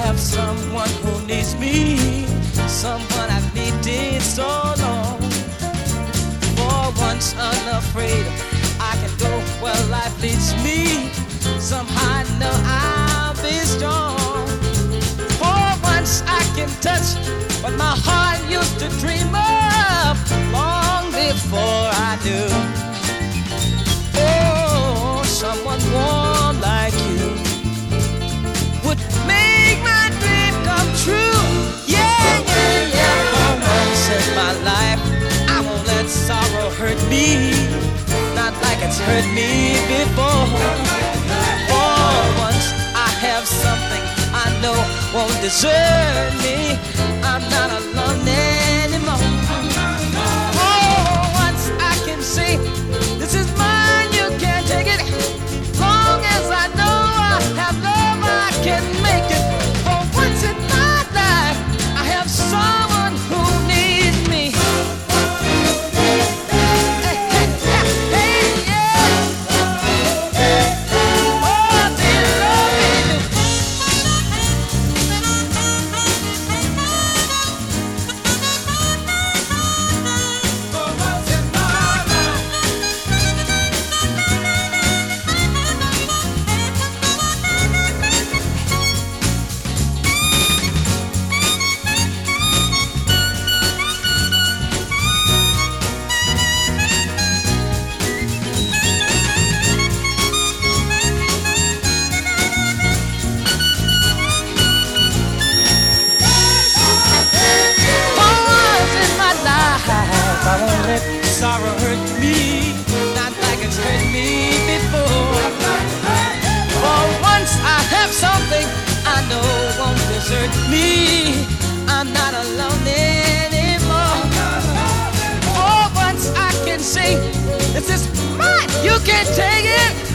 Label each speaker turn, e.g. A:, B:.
A: have someone who needs me, someone I've needed so long. For once unafraid, I can go where life leads me. Somehow I know I'll be strong. For once I can touch what my heart used to dream of long before I knew. Oh, someone warm like you would make my dream come true. Yeah, yeah, yeah. For once in my life, I won't let sorrow hurt me, not like it's hurt me before. For once I have something I know won't desert me. I'm not alone anymore. For once I can say, this is mine, you can't take it. Long as I know I have love, I can make it. For once in my life, I have someone who needs me. Hey, hey, hey, hey, yeah. Oh, they love me. For once in my life. I won't let sorrow hurt me, not like it's hurt me before. For once I have something I know won't desert me. I'm not alone anymore. For once I can say, this is mine, you can't take it.